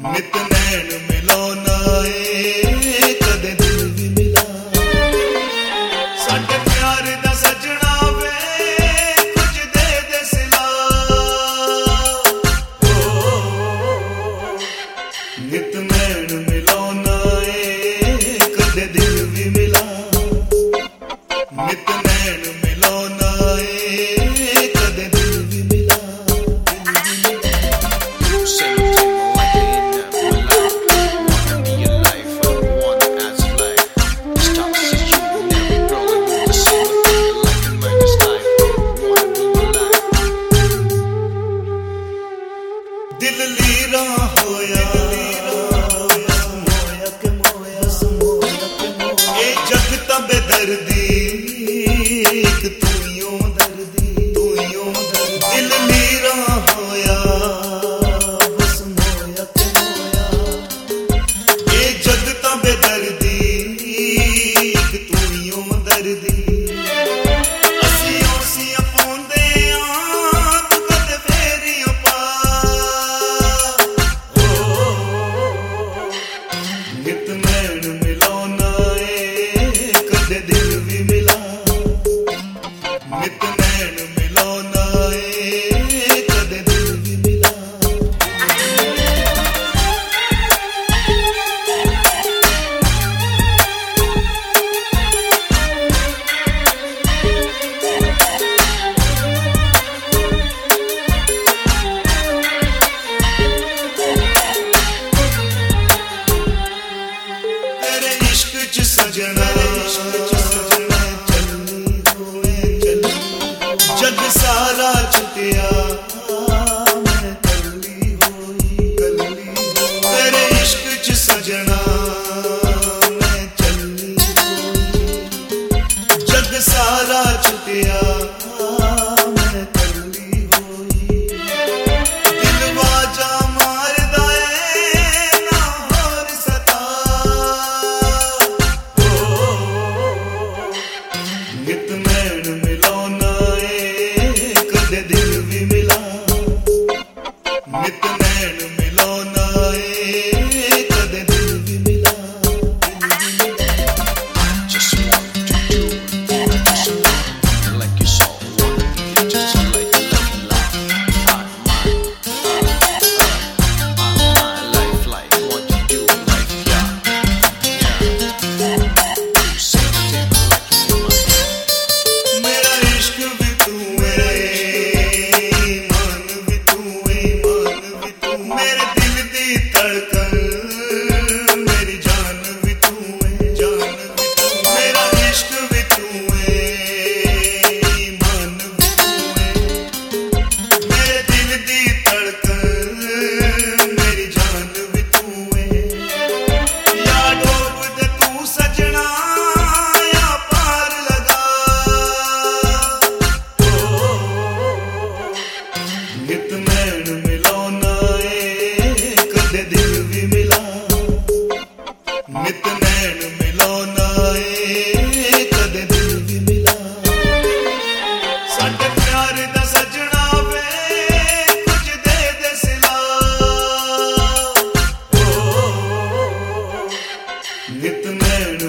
नित नैन मिलाना ए कदे दिल भी मिला साडे प्यार दा सजना वे कुछ दे दे सिला नित नैन मिलाना ए कदे दिल भी मिला नित नैन मिलाना ए कदे दिल भी मिला दिल लीरा होया मोया के मोया समोया के मोया ए जग ता बेदर्दी एक तूं दर्दी दिल लीरा होया बस मोया के मोया ए जग ता बेदर्दी एक तूं दर्दी नित नैन मिलाना ए कदे दिल भी मिला नित नैन मिलाना ए कदे दिल भी मिला सजना चलनी होए चली जग सारा छुटिया मैं कली होई तेरे इश्क च सजना मैं चलनी होई जग सारा छुटिया मैं कली होई दिल वाजा मारदा ए ना होर सता नित नैन मिलाना ए कदे दिल भी मिला नित नैन मिलाना ए कदे दिल भी मिला मेरे दिल दी धड़कन मेरी जान भी तू है जान भी तू मेरा इश्क भी तू है ईमान भी तू है मेरे दिल दी धड़कन मेरी जान भी तू है या डूब दे तू सजना या पार लगा नित नैन मिलाना कदे दिल भी मिला नित नैन मिलाना ए कदे दिल भी मिला साडे प्यार दा सजना वे कुछ दे दे सिला नित नैन